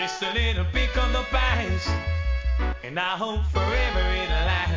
Just a little pick of the past, and I hope forever it'll last.